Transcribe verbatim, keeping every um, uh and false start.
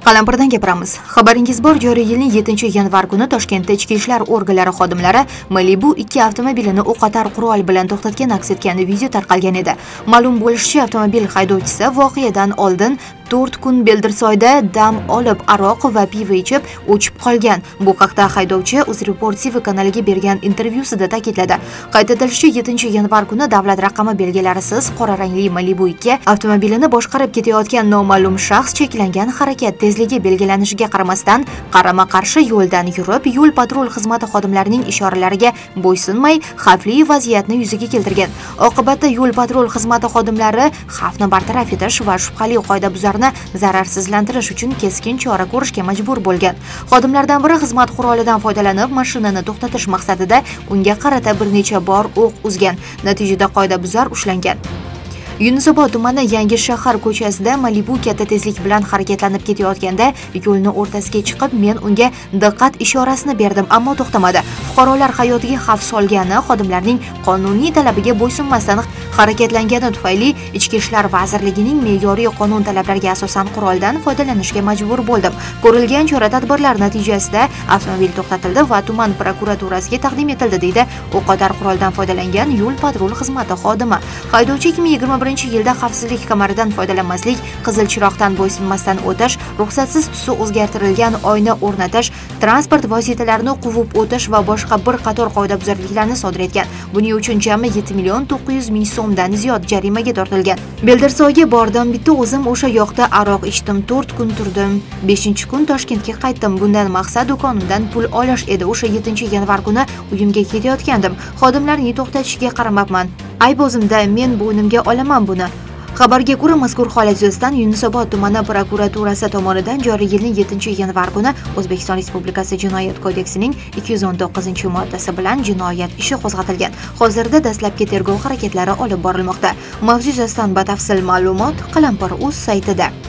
Qalampirdan gapiramiz. Xabaringiz bor, joriy yilning yettinchi yanvar kuni Toshkentda ichki ishlar organlari xodimlari Malibu ikki avtomobilini o'qotar qurol bilan to'xtatgan aks etgan video tarqalgan edi. Ma'lum bo'lishicha, avtomobil haydovchisi voqeadan oldin to'rt kun Beldirsoyda dam olib, aroq va pivo ichib o'chib qolgan. Bu haqda haydovchi UzReport T V kanaliga bergan intervyusida ta'kidladi. Qayd etilishicha, yettinchi yanvar kuni davlat raqami belgilarisiz qora rangli Malibu ikki avtomobilini boshqarib ketayotgan noma'lum shaxs cheklangan harakat tezligi belgilanishiga qaramasdan qarama-qarshi yo'ldan yurib, yo'l patrul xizmati xodimlarining ishoralariga bo'ysunmay, xavfli vaziyatni yuzaga keltirgan. Oqibatda yo'l patrul xizmati xodimlari xavfni bartaraf etish va shubhali qoidabuzarni zararsizlantirish uchun keskin chora ko'rishga majbur bo'lgan. Xodimlardan biri xizmat qurolidan foydalanib, mashinani to'xtatish maqsadida unga qarata bir necha bor o'q uzgan. Natijada qoidabuzar ushlangan. Yunusobod tumani Yangi shahar ko'chasida Malibu katta tezlik bilan harakatlanib ketayotganda yo'lni o'rtasiga chiqib, men unga diqqat ishorasini berdim, ammo to'xtamadi. Fuqarolar hayotiga xavf solgani, xodimlarning qonuniy talabiga bo'ysunmasdan harakatlangani tufayli Ichki ishlar vazirligining me'yoriy qonun talablariga asosan quroldan foydalanishga majbur bo'ldim. Ko'rilgan chora-tadbirlar natijasida avtomobil to'xtatildi va tuman prokuraturasiga taqdim etildi, deydi o'qotar quroldan foydalangan yo'l patrul xizmati xodimi. Haydovchi ikki ming yigirma birinchi yilda xavfsizlik kamaridan foydalanmaslik, qizil chiroqdan bo'ysunmasdan o'tish, ruxsatsiz tusi o'zgartirilgan oyna o'rnatish, transport vositalarini quvib o'tish va boshqa bir qator qoidabuzarliklarni sodir etgan. Buning uchun jami yetti million to'qqiz yuz ming so'mdan ziyod jarimaga tortilgan. Beldirsoyga bordim, bitta o'zim o'sha yoqda aroq ichdim, to'rt kun turdim. beshinchi kun Toshkentga qaytdim. Bundan maqsad do'konimdan pul olish edi. O'sha yettinchi yanvar kuni uyimga ketayotgandim. Xodimlarning to'xtatishiga qaramabman. Ayb o'zimda, men bo'ynimga olaman buni. Xabarga ko'ra, mazkur holat yuzasidan Yunusobod tumani prokuraturasi tomonidan joriy yilning yettinchi yanvar kuni O'zbekiston Respublikasi Jinoyat kodeksining ikki yuz o'n to'qqizinchi moddasi bilan jinoyat ishi qo'zg'atilgan. Hozirda dastlabki tergov harakatlari olib borilmoqda. Mavzu yuzasidan batafsil ma'lumot Qalampir.uz saytida.